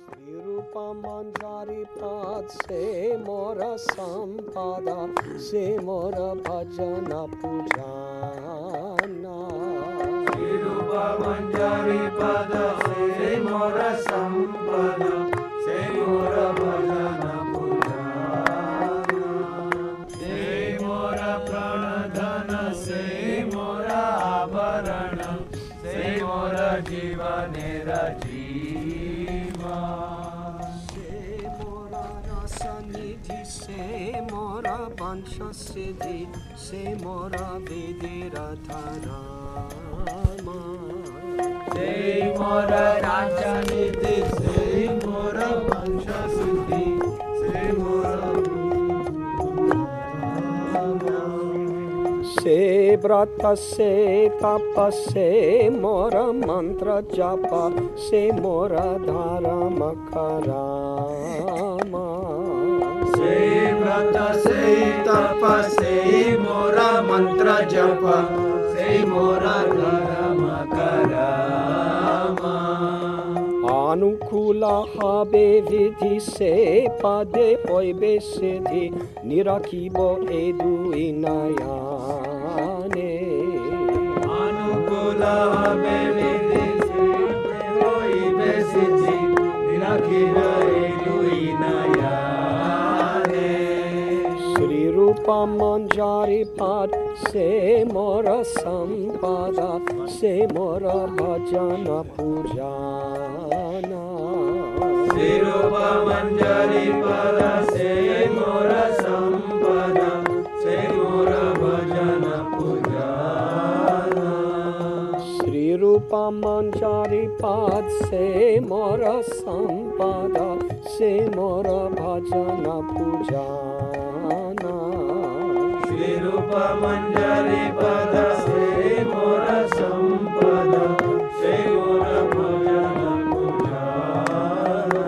Sri Rupa Manjari Pad se mora sampada se mora bhajana pujana. Sri Rupa Manjari Pad se mora sampada se mora bhajana pujana. Se mora pranadhana se mora abharana se mora jivanera jiva. Se mora rasa nidhi se mora vansha siddhi se mora vedira dharama. Se mora raja nidhi se mora vansha siddhi se mora Se brata se tapa se mora mantra japa se mora dharma karama. Se brata se tapa se mora mantra japa se mora dharma karama. Anukula habe vidhi se pade hoibe siddhi nirakibo edu inayane. Anukula habe vidhi se hoibe siddhi nirakibo edu inayane. Sri Rupa Manjari Pad se mora sampada se mora bhajana pujana. Sri Rupa Manjari Pad se mora sampada se mora bhajana pujana. Sri Rupa Manjari Pad se mora sampada se mora bhajana pujana. Sri Rupa Manjari Pad se mora sampada se mora bhajana pujana.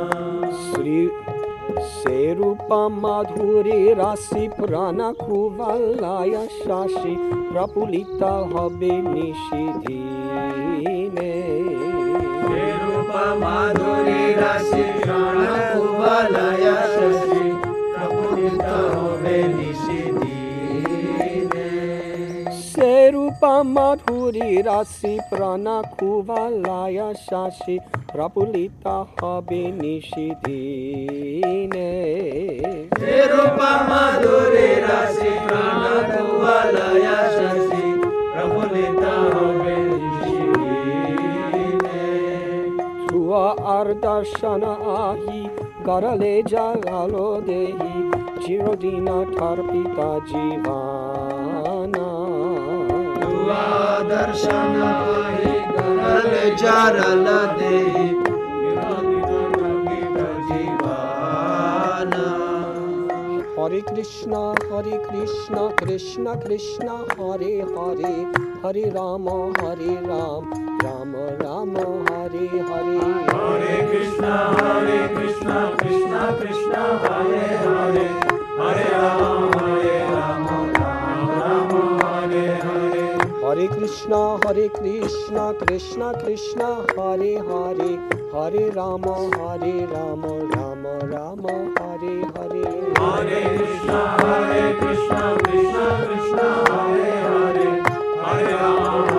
Se Rupa Madhuri Rasi Prana Kuvalaya Shashi Prapulita hobe nishidhine. Se Rupa Madhuri Rasi Prana Kuvalaya Shashi Prapulita hobe nishidhine. Se Rupa Madhuri Rasi Prana Kuvalaya Shashi Prapulita hobe nishidhine. Se Rupa Madhuri Rasi Prana Kuvalaya Shashi Prapulita hobe nishidhine. Tua ardarshana ahi garale jagalo dehi chirodina tarpita jivana. Tua darshana ahi garale jarala dehi chirodina tarpita jivana. Hare Krishna Krishna Krishna Hare Hare Hare Rama Rama Rama Hare Hare. Hare Krishna Krishna Krishna Hare Hare Hare Rama Rama Rama Hare Hare. Hare Krishna Krishna Krishna Hare Hare Hare Rama Rama Rama Hare Hare. Hare Krishna Krishna Krishna Hare Hare Hare Rama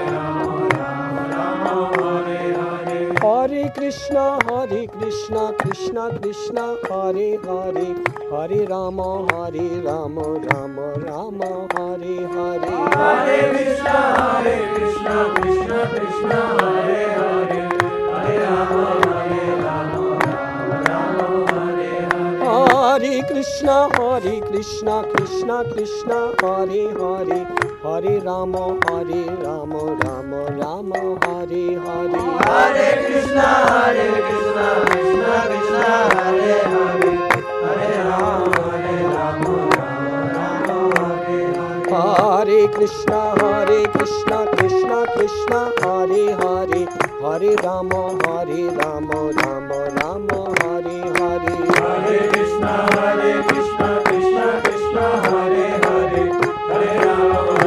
Rama Hare Hare. Hare Krishna Krishna Krishna Hare Hare Hare Rama Rama Rama Hare Hare. Hare Krishna Krishna Krishna Hare Hare Hare Rama Rama Hare Hare. Hare Krishna Krishna Krishna Hare Hare Hare Rama Rama Rama Hare Hare. Hare Krishna Krishna Krishna Hare Hare Hare Rama Rama Hare Hare. Hare Krishna Krishna Krishna Hare Hare Hare Rama Rama Rama Hare Hare. Hare Krishna Krishna Krishna Hare Hare Hare Rama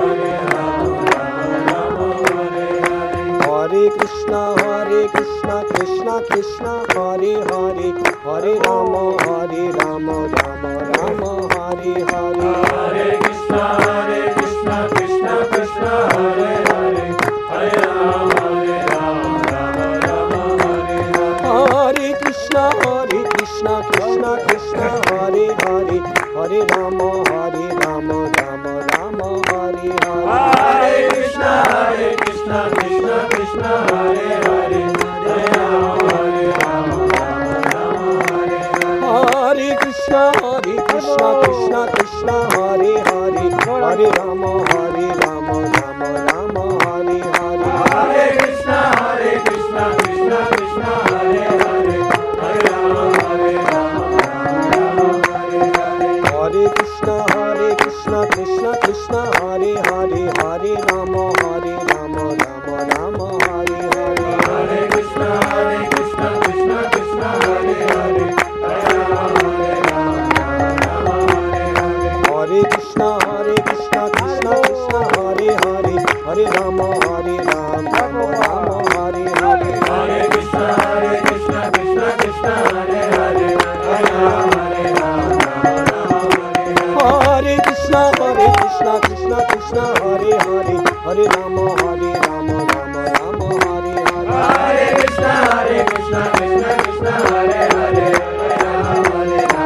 Rama Hare Hare. Hare Krishna Krishna Krishna Krishna, Hare Hare, Hare Rama, Hare Rama, Rama Rama, Hare Hare. Hare Krishna, Krishna Krishna, Hare Hare, Hare Rama, Rama Rama, Hare Hare. Hare Krishna, Krishna Krishna, Hare Hare, Hare Rama, Rama Rama, Hare Hare. Hare Krishna, Krishna Krishna, Hare Hare, Hare Rama, Rama Rama, Hare Hare. Hare Krishna, Krishna Krishna, Hare Hare, Hare Rama, Rama Rama, Hare Hare. Hare Krishna, Krishna Krishna, Hare Hare, Hare Rama, Rama Rama, Hare Hare. Hare Krishna, Krishna Krishna, Hare Hare, Hare Rama, Rama Rama, Hare Hare. Hare Krishna, Krishna Krishna, Hare Hare, Hare Rama, Rama Rama, Hare Hare. Hare Krishna, Krishna Krishna, Hare Hare, Hare Rama, Rama Rama, Hare Hare. Hare Krishna, Krishna Krishna, Hare Hare, Hare Rama, Rama Rama, Hare Hare. Hare Krishna, Krishna Krishna, Hare Hare, Hare Rama, Rama Rama, Hare Hare. Hare Krishna, Krishna Krishna, Hare Hare, Hare Rama,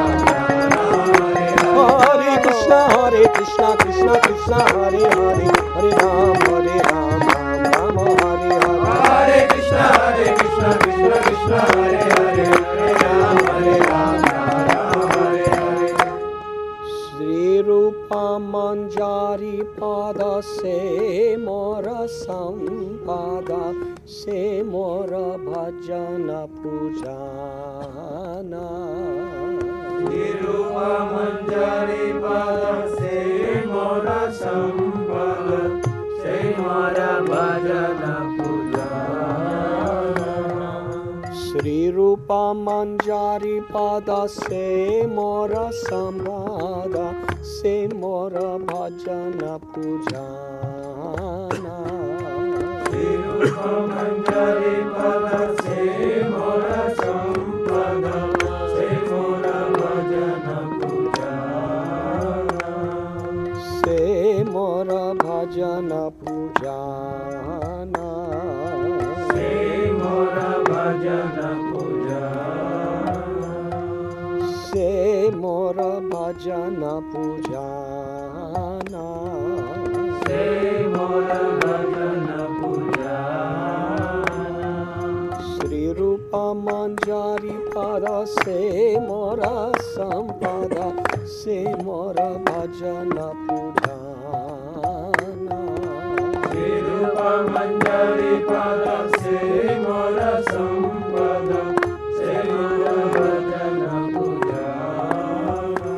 Rama Rama, Hare Hare. Hare Krishna, Krishna Krishna, Hare Hare, Hare Rama, Rama Rama, Hare Hare. Hare Krishna, Krishna Hare Hare, Hare Rama, Rama Rama, Hare Hare. Shri Rupa Manjari Pada Se Mora Sampada Se Mora Bhajana Pujana. Nirupa Manjari Pada Se Mora Sampada Se Mora Bhajana Pujana. Shri Rupa Manjari Pada Se Mora Sampada Se Mora Bhajana Pujana. Nirupa Manjari Pada Se Mora Sampada Se Mora Bhajana Pujana. Se Mora Bhajana Pujana. Se Mora Bhajana Pujana. Se Mora Bhajana Pujana. Se Mora Bhajana Pujana. Shri Rupa Manjari Pada Se Mora Sampada Se Mora Bhajana Pujana. Nirupa Manjari Pada Se Mora Sampada Se Mora Bhajana Pujana.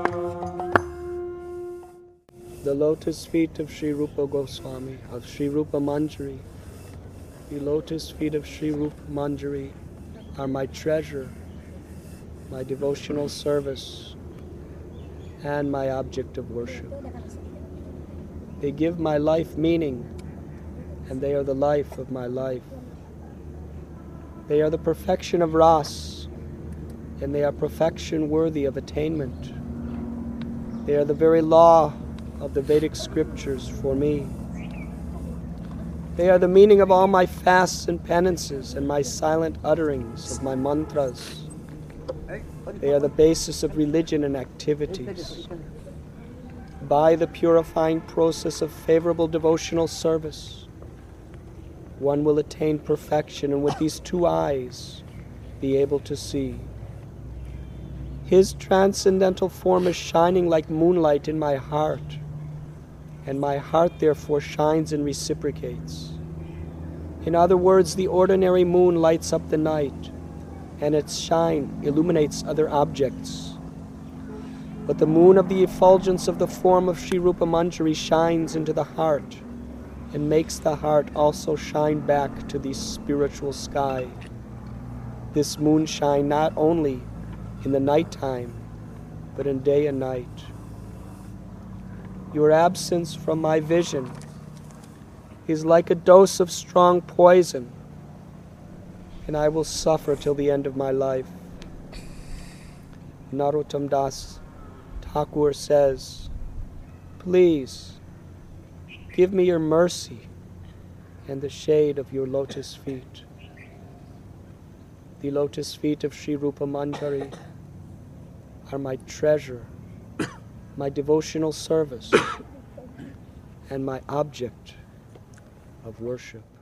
The lotus feet of Sri Rupa Goswami, of Sri Rupa Manjari, the lotus feet of Sri Rupa Manjari are my treasure, my devotional service, and my object of worship. They give my life meaning, and they are the life of my life. They are the perfection of Ras, and they are perfection worthy of attainment. They are the very law of the Vedic scriptures for me. They are the meaning of all my fasts and penances and my silent utterings of my mantras. They are the basis of religion and activities. By the purifying process of favorable devotional service, one will attain perfection and with these two eyes be able to see. His transcendental form is shining like moonlight in my heart, and my heart therefore shines and reciprocates. In other words, the ordinary moon lights up the night, and its shine illuminates other objects. But the moon of the effulgence of the form of Sri Rupa Manjari shines into the heart and makes the heart also shine back to the spiritual sky. This moonshine not only in the nighttime, but in day and night. Your absence from my vision is like a dose of strong poison. and I will suffer till the end of my life. Narottam Das Thakur says, please give me your mercy and the shade of your lotus feet. The lotus feet of Sri Rupa Manjari are my treasure, my devotional service, and my object of worship.